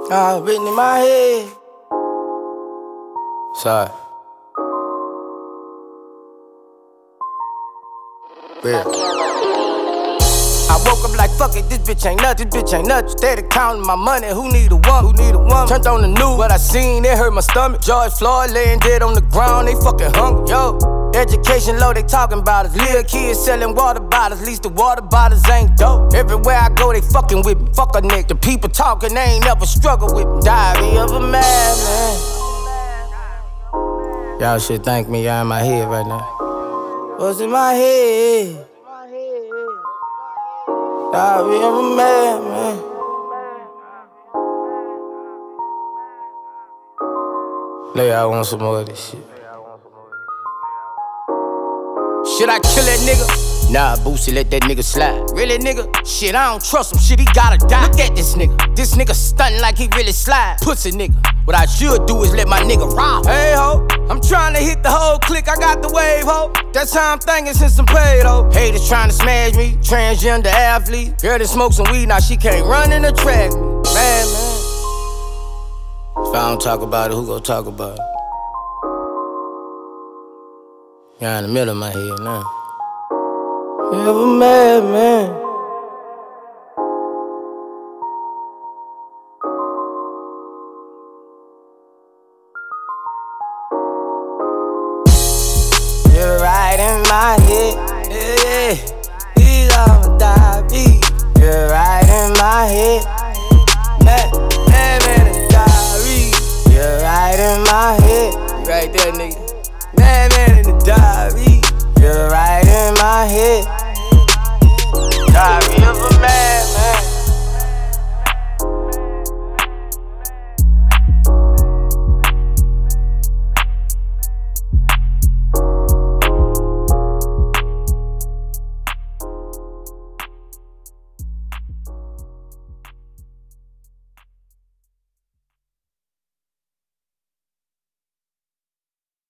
Written in my head. Sorry. Yeah. I woke up like fuck it, this bitch ain't nothing, Steady counting my money, who need a woman? Turned on the news, what I seen, it hurt my stomach. George Floyd laying dead on the ground, they fucking hungry, yo. Education low, they talking about us. Little kids selling water bottles, at least the water bottles ain't dope. Everywhere I go, they fucking with me, fuck a nigga. The people talking, they ain't never struggled with me. Diary of a madman. Y'all should thank me, y'all in my head right now. What's in my head? Diary of a madman. Lay out on some more of this shit. Should I kill that nigga? Nah, Boosie, let that nigga slide. Really, nigga? Shit, I don't trust him. Shit, he gotta die. Look at this nigga. This nigga stunting like he really slide. Pussy nigga. What I should do is let my nigga rob. Hey, ho. I'm trying to hit the whole clique. I got the wave, ho. That's how I'm thinking since I'm paid, ho. Haters trying to smash me. Transgender athlete. Girl that smoke some weed, now she can't run in the track. Man. If I don't talk about it, who gon' talk about it? You're in the middle of my head now. You're a madman. You're right in my head. Yeah. He's on my diary. You're right in my head. Man in the diary. You're right in my head. You right there, nigga. Man in the diary, you're right in my head.